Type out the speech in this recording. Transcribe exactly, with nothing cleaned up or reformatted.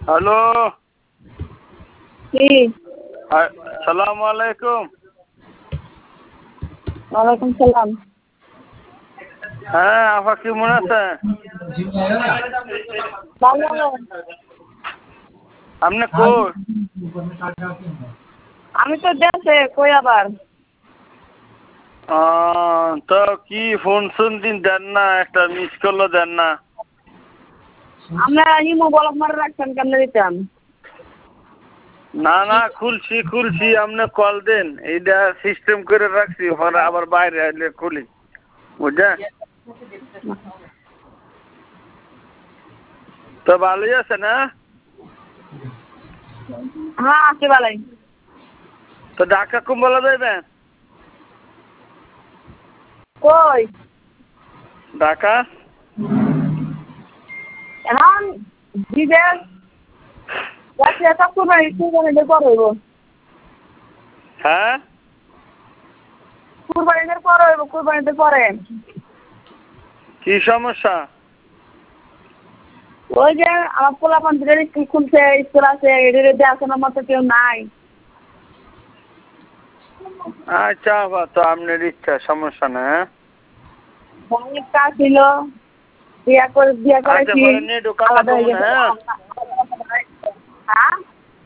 Hello কি আসসালামু আলাইকুম। ওয়ালাইকুম সালাম। হ্যাঁ আপা কেমন আছে? আপনি কই? আমি তো দেশে, কই আবার? তো কি ফোন শুন দিন দেন না, একটা মিস করলো দেন না। আমরা ইমো ব্লক মারে রাখছেন, কেমনে দিতাম? না না খুলছি খুলছি আপনি কল দেন, এইটা সিস্টেম করে রাখছি, পরে আবার বাইরে আসলে খুলি, বুঝছেন? তো ভালোই আছে না? হ্যাঁ আছি ভালোই। তো ঢাকা কুম্বলা যাইবেন? কই ঢাকা এখন বিদেশ সব কুরবানি কুরবানিদের পর হইব। হ্যাঁ কুরবানিদের পর হইব, কুরবানিদের পরে। কি সমস্যা? ওই যে আমার পোলা পান্তিদের স্কুল খুলছে, স্কুল আছে, এদের দেখাশোনার মতো কেউ নাই। আচ্ছা আপা, তো আপনার ইচ্ছা, সমস্যা না। অনেক কাজ ছিল, বিয়া করে বিয়া আচ্ছা করেছি, পরে নিয়ে ঢোকা আলাদা হয়ে না। গেছে। হ্যাঁ